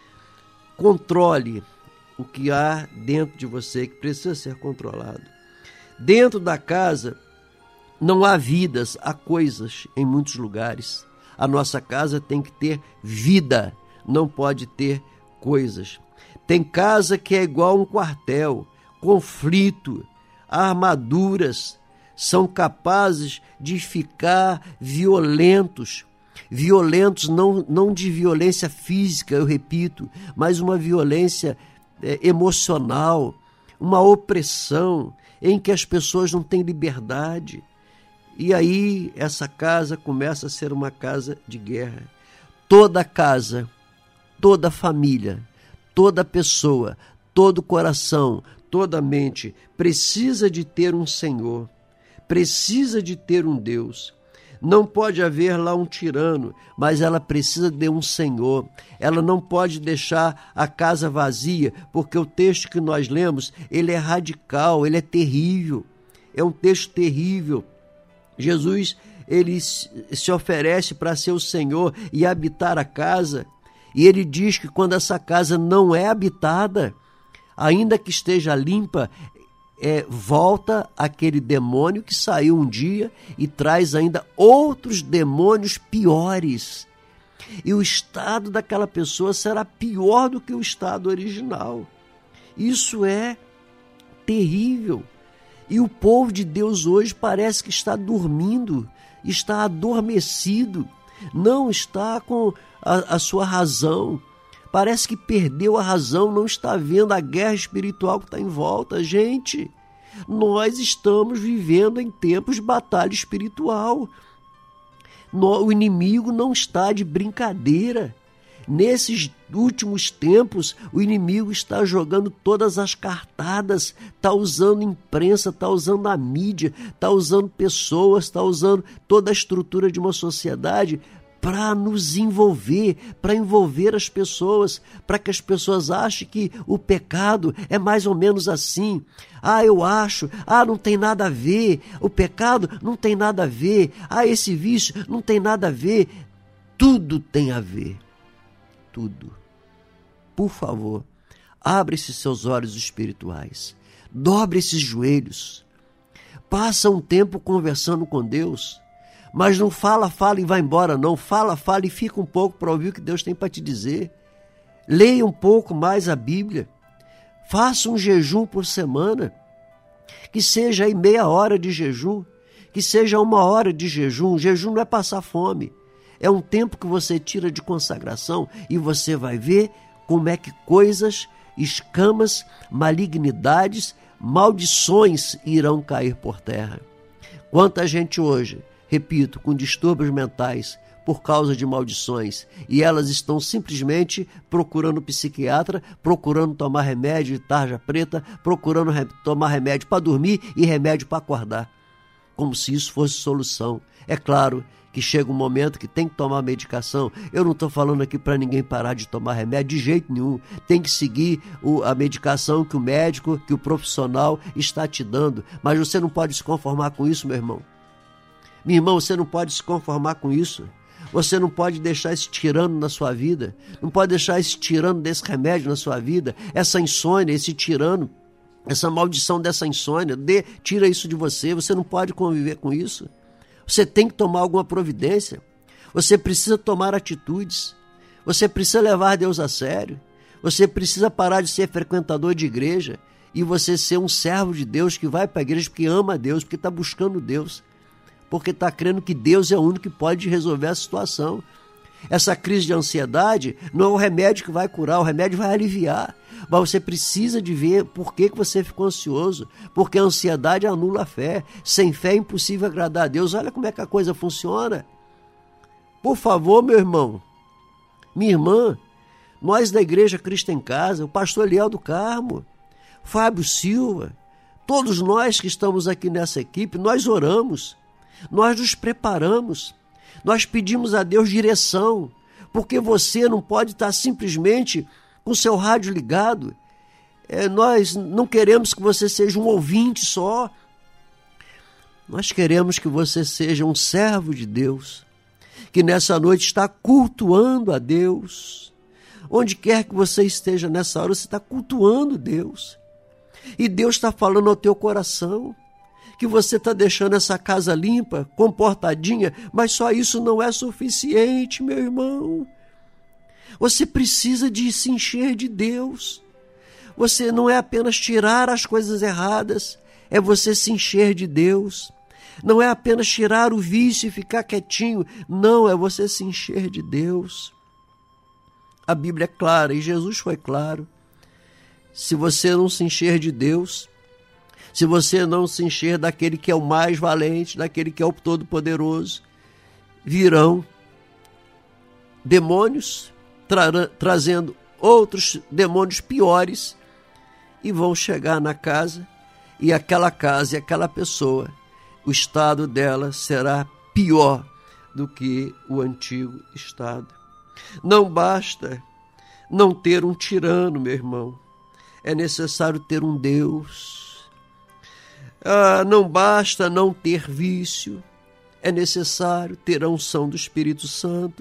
Controle o que há dentro de você que precisa ser controlado. Dentro da casa não há vidas, há coisas em muitos lugares. A nossa casa tem que ter vida, não pode ter coisas. Tem casa que é igual a um quartel, conflito, armaduras, são capazes de ficar violentos. Violentos não de violência física, eu repito, mas uma violência emocional, uma opressão em que as pessoas não têm liberdade. E aí essa casa começa a ser uma casa de guerra. Toda casa, toda família, toda pessoa, todo coração, toda mente precisa de ter um Senhor, precisa de ter um Deus. Não pode haver lá um tirano, mas ela precisa de um Senhor. Ela não pode deixar a casa vazia, porque o texto que nós lemos, ele é radical, ele é terrível. É um texto terrível. Jesus, ele se oferece para ser o Senhor e habitar a casa. E ele diz que quando essa casa não é habitada, ainda que esteja limpa, volta aquele demônio que saiu um dia e traz ainda outros demônios piores. E o estado daquela pessoa será pior do que o estado original. Isso é terrível. E o povo de Deus hoje parece que está dormindo, está adormecido, não está com a sua razão. Parece que perdeu a razão, não está vendo a guerra espiritual que está em volta. Gente, nós estamos vivendo em tempos de batalha espiritual. O inimigo não está de brincadeira. Nesses últimos tempos, o inimigo está jogando todas as cartadas, está usando imprensa, está usando a mídia, está usando pessoas, está usando toda a estrutura de uma sociedade para nos envolver, para envolver as pessoas, para que as pessoas achem que o pecado é mais ou menos assim. Eu acho, não tem nada a ver, o pecado não tem nada a ver, esse vício não tem nada a ver. Tudo tem a ver. Tudo. Por favor, abre esses seus olhos espirituais, dobre esses joelhos, passa um tempo conversando com Deus, mas não fala e vai embora não, fala e fica um pouco para ouvir o que Deus tem para te dizer. Leia um pouco mais a Bíblia, faça um jejum por semana, que seja aí meia hora de jejum, que seja 1 hora de jejum. Jejum não é passar fome. É um tempo que você tira de consagração e você vai ver como é que coisas, escamas, malignidades, maldições irão cair por terra. Quanta gente hoje, repito, com distúrbios mentais por causa de maldições, e elas estão simplesmente procurando psiquiatra, procurando tomar remédio de tarja preta, procurando tomar remédio para dormir e remédio para acordar, como se isso fosse solução. É claro que chega um momento que tem que tomar medicação. Eu não estou falando aqui para ninguém parar de tomar remédio de jeito nenhum. Tem que seguir a medicação que o médico, que o profissional está te dando. Mas você não pode se conformar com isso, meu irmão. Minha irmã, você não pode se conformar com isso. Você não pode deixar esse tirano na sua vida. Não pode deixar esse tirano desse remédio na sua vida. Essa insônia, esse tirano, essa maldição dessa insônia, tira isso de você. Você não pode conviver com isso. Você tem que tomar alguma providência. Você precisa tomar atitudes. Você precisa levar Deus a sério. Você precisa parar de ser frequentador de igreja e você ser um servo de Deus que vai para a igreja porque ama a Deus, porque está buscando Deus, porque está crendo que Deus é o único que pode resolver a situação. Essa crise de ansiedade não é o remédio que vai curar, o remédio vai aliviar. Mas você precisa de ver por que você ficou ansioso, porque a ansiedade anula a fé. Sem fé é impossível agradar a Deus. Olha como é que a coisa funciona. Por favor, meu irmão, minha irmã, nós da Igreja Cristo em Casa, o pastor Eliel do Carmo, Fábio Silva, todos nós que estamos aqui nessa equipe, nós oramos, nós nos preparamos, nós pedimos a Deus direção, porque você não pode estar simplesmente com o seu rádio ligado. Nós não queremos que você seja um ouvinte só. Nós queremos que você seja um servo de Deus, que nessa noite está cultuando a Deus. Onde quer que você esteja nessa hora, você está cultuando Deus. E Deus está falando ao teu coração que você está deixando essa casa limpa, comportadinha, mas só isso não é suficiente, meu irmão. Você precisa de se encher de Deus. Você não é apenas tirar as coisas erradas, é você se encher de Deus. Não é apenas tirar o vício e ficar quietinho, não, é você se encher de Deus. A Bíblia é clara e Jesus foi claro. Se você não se encher de Deus, se você não se encher daquele que é o mais valente, daquele que é o todo-poderoso, virão demônios trazendo outros demônios piores e vão chegar na casa e aquela casa e aquela pessoa, o estado dela será pior do que o antigo estado. Não basta não ter um tirano, meu irmão. É necessário ter um Deus. Não basta não ter vício. É necessário ter a unção do Espírito Santo.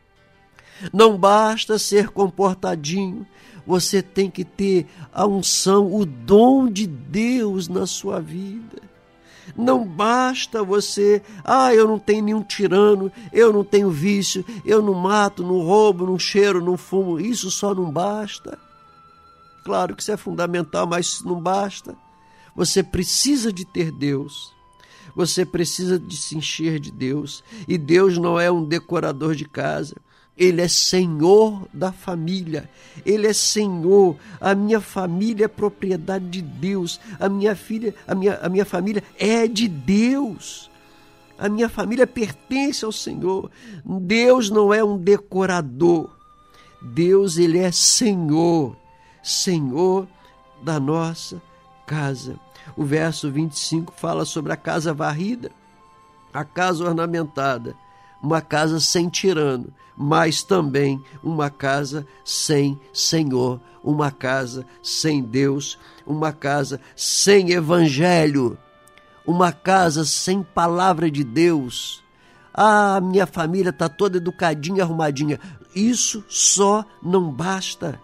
Não basta ser comportadinho. Você tem que ter a unção, o dom de Deus na sua vida. Não basta você, eu não tenho nenhum tirano, eu não tenho vício, eu não mato, não roubo, não cheiro, não fumo. Isso só não basta. Claro que isso é fundamental, mas isso não basta. Você precisa de ter Deus. Você precisa de se encher de Deus. E Deus não é um decorador de casa. Ele é Senhor da família. Ele é Senhor. A minha família é propriedade de Deus. A minha família é de Deus. A minha família pertence ao Senhor. Deus não é um decorador. Deus, ele é Senhor. Senhor da nossa casa. O verso 25 fala sobre a casa varrida, a casa ornamentada, uma casa sem tirano, mas também uma casa sem Senhor, uma casa sem Deus, uma casa sem evangelho, uma casa sem palavra de Deus. Minha família está toda educadinha, arrumadinha. Isso só não basta.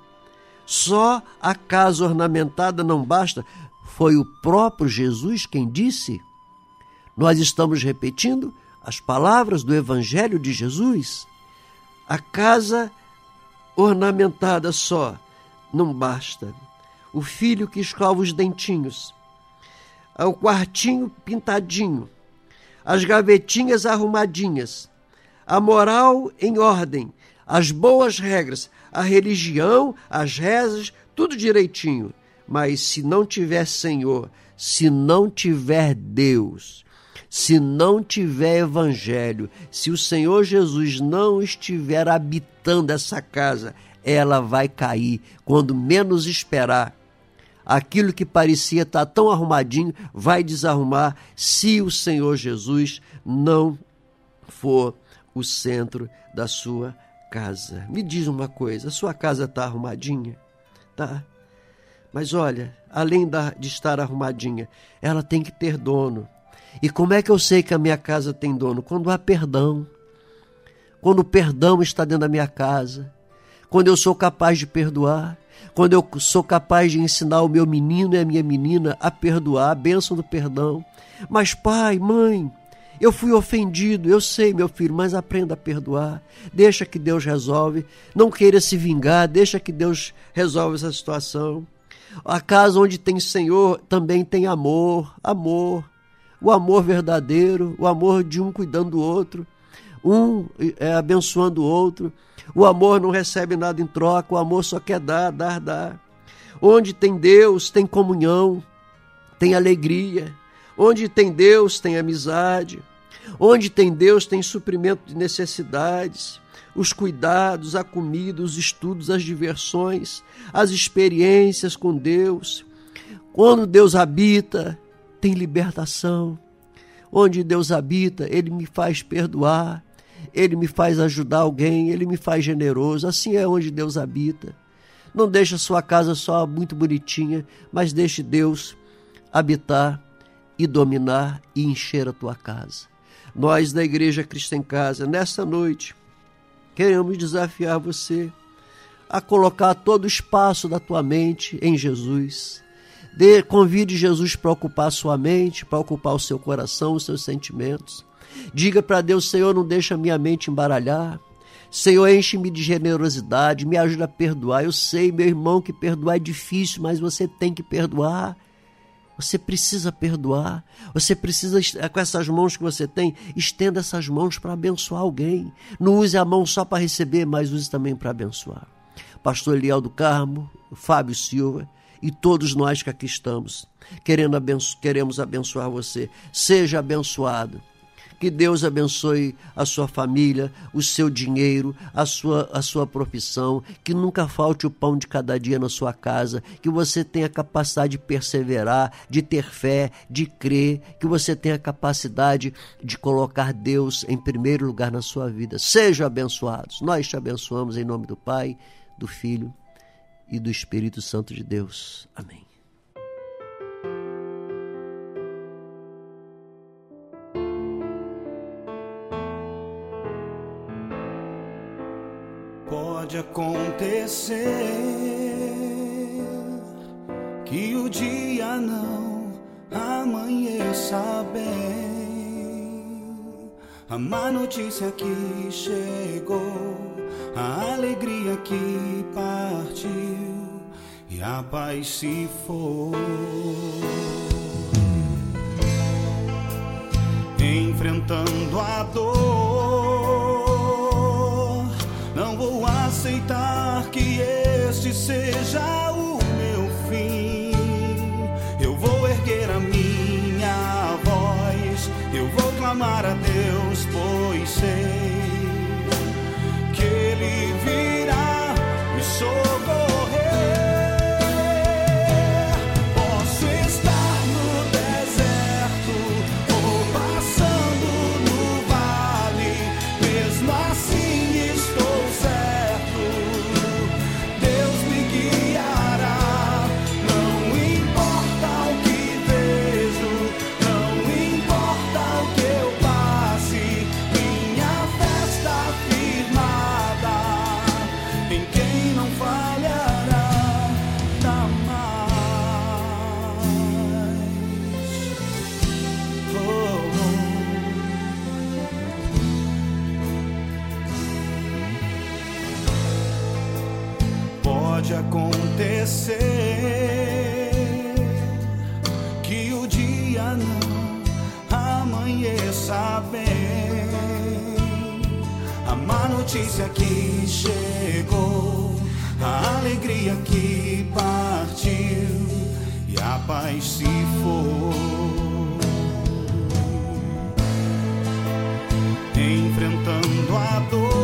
Só a casa ornamentada não basta. Foi o próprio Jesus quem disse. Nós estamos repetindo as palavras do Evangelho de Jesus. A casa ornamentada só não basta. O filho que escova os dentinhos, o quartinho pintadinho, as gavetinhas arrumadinhas, a moral em ordem, as boas regras, a religião, as rezas, tudo direitinho. Mas se não tiver Senhor, se não tiver Deus, se não tiver Evangelho, se o Senhor Jesus não estiver habitando essa casa, ela vai cair quando menos esperar. Aquilo que parecia estar tão arrumadinho vai desarrumar se o Senhor Jesus não for o centro da sua casa. Me diz uma coisa, a sua casa está arrumadinha? Tá? Mas olha, além de estar arrumadinha, ela tem que ter dono. E como é que eu sei que a minha casa tem dono? Quando há perdão. Quando o perdão está dentro da minha casa. Quando eu sou capaz de perdoar. Quando eu sou capaz de ensinar o meu menino e a minha menina a perdoar, a bênção do perdão. Mas pai, mãe, eu fui ofendido, eu sei, meu filho, mas aprenda a perdoar. Deixa que Deus resolve. Não queira se vingar, deixa que Deus resolve essa situação. A casa onde tem Senhor também tem amor, amor. O amor verdadeiro, o amor de um cuidando do outro, um abençoando o outro. O amor não recebe nada em troca, o amor só quer dar, dar, dar. Onde tem Deus, tem comunhão, tem alegria. Onde tem Deus, tem amizade. Onde tem Deus, tem suprimento de necessidades. os cuidados, a comida, os estudos, as diversões, as experiências com Deus. Quando Deus habita, tem libertação. Onde Deus habita, Ele me faz perdoar, Ele me faz ajudar alguém, Ele me faz generoso. Assim é onde Deus habita. Não deixe a sua casa só muito bonitinha, mas deixe Deus habitar e dominar e encher a tua casa. Nós da Igreja Cristo em Casa, nesta noite, queremos desafiar você a colocar todo o espaço da tua mente em Jesus. Convide Jesus para ocupar a sua mente, para ocupar o seu coração, os seus sentimentos. Diga para Deus: Senhor, não deixa a minha mente embaralhar. Senhor, enche-me de generosidade, me ajuda a perdoar. Eu sei, meu irmão, que perdoar é difícil, mas você tem que perdoar. Você precisa perdoar. Você precisa, com essas mãos que você tem, estenda essas mãos para abençoar alguém. Não use a mão só para receber, mas use também para abençoar. Pastor Eliel do Carmo, Fábio Silva e todos nós que aqui estamos, queremos abençoar você. Seja abençoado. Que Deus abençoe a sua família, o seu dinheiro, a sua profissão, que nunca falte o pão de cada dia na sua casa, que você tenha capacidade de perseverar, de ter fé, de crer, que você tenha capacidade de colocar Deus em primeiro lugar na sua vida. Sejam abençoados. Nós te abençoamos em nome do Pai, do Filho e do Espírito Santo de Deus. Amém. Pode acontecer que o dia não amanheça bem. A má notícia que chegou, a alegria que partiu e a paz se foi. Enfrentando a dor, não vou aceitar que este seja o meu fim. Eu vou erguer a minha voz, eu vou clamar a Deus, pois sei que Ele virá me socorrer. Posso estar no deserto ou passando no vale, mesmo assim estou certo, Deus me guiará. Não importa o que vejo, não importa o que eu passe, minha fé está firmada em quem não falhará jamais. Pode acontecer que o dia não amanheça bem. A má notícia que chegou, a alegria que partiu e a paz se foi. Enfrentando a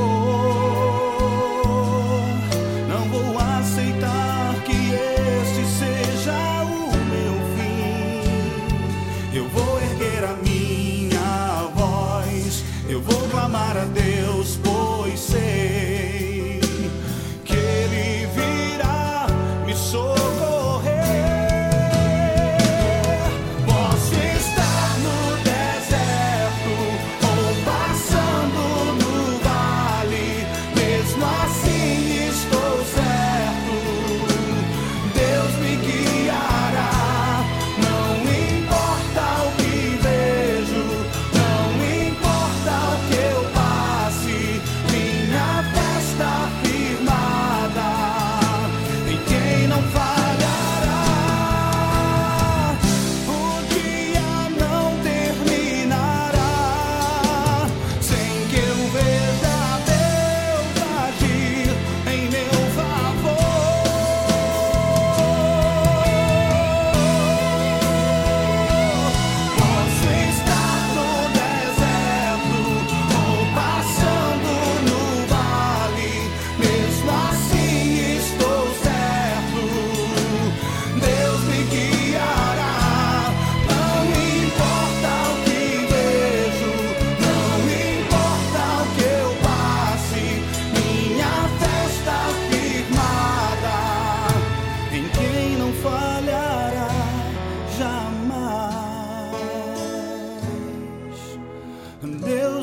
dor, não vou aceitar que este seja o meu fim. Eu vou erguer a minha voz, eu vou clamar a Deus, pois sei que Ele virá me socorrer. Posso estar no deserto ou passando no vale, mesmo assim estou certo, Deus me guiará. Não importa o que vejo, não importa o que eu passe,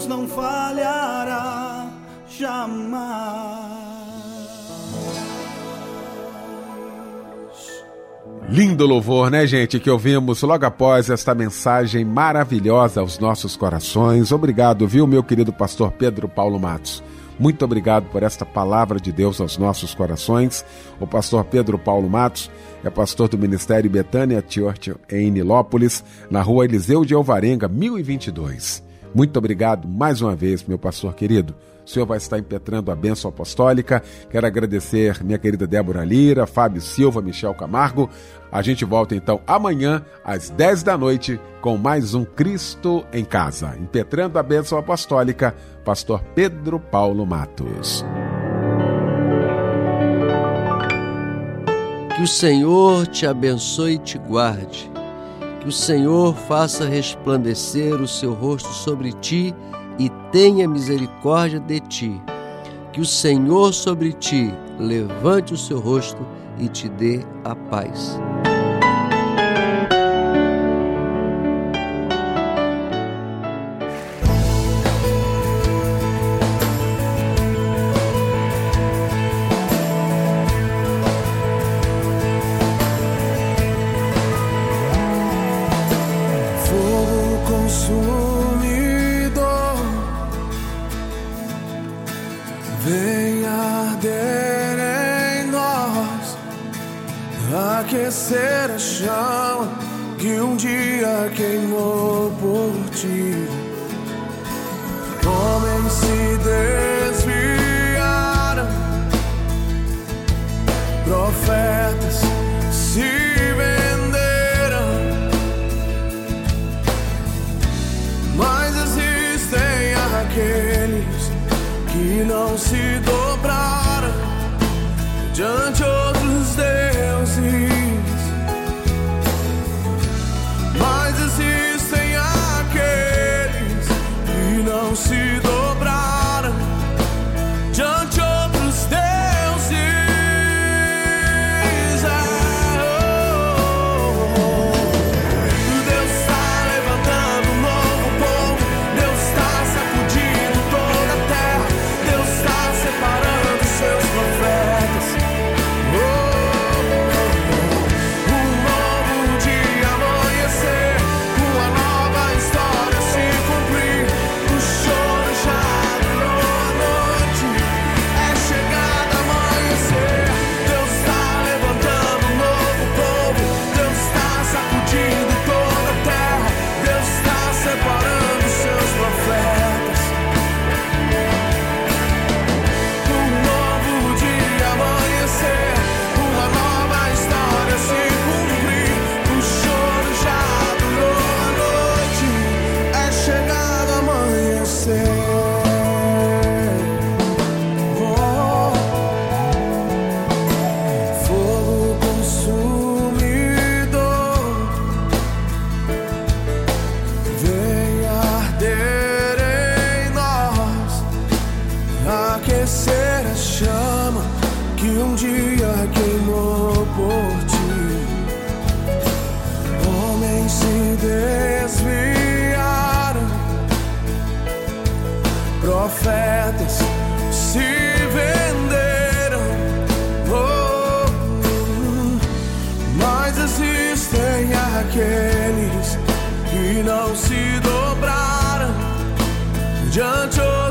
Deus não falhará jamais. Lindo louvor, né, gente, que ouvimos logo após esta mensagem maravilhosa aos nossos corações. Obrigado, viu, meu querido pastor Pedro Paulo Matos. Muito obrigado por esta palavra de Deus aos nossos corações. O pastor Pedro Paulo Matos é pastor do Ministério Betânia Church em Nilópolis, na rua Eliseu de Alvarenga, 1022. Muito obrigado mais uma vez, meu pastor querido. O senhor vai estar impetrando a bênção apostólica. Quero agradecer minha querida Débora Lira, Fábio Silva, Michel Camargo. A gente volta então amanhã às 10 da noite com mais um Cristo em Casa. Impetrando a bênção apostólica, pastor Pedro Paulo Matos. Que o Senhor te abençoe e te guarde. Que o Senhor faça resplandecer o seu rosto sobre ti e tenha misericórdia de ti. Que o Senhor sobre ti levante o seu rosto e te dê a paz. Aquecer a chama que um dia queimou por ti. Homens se desviaram, profetas se venderam, mas existem aqueles que não se dobraram diante outros deuses. Mas existem aqueles que não se dobraram diante outros deuses. Deus está levantando um novo povo, Deus está sacudindo toda a terra, Deus está separando seus profetas. Aquecer a chama que um dia queimou por ti. Homens se desviaram, profetas se venderam, mas existem aqueles que não se dobraram diante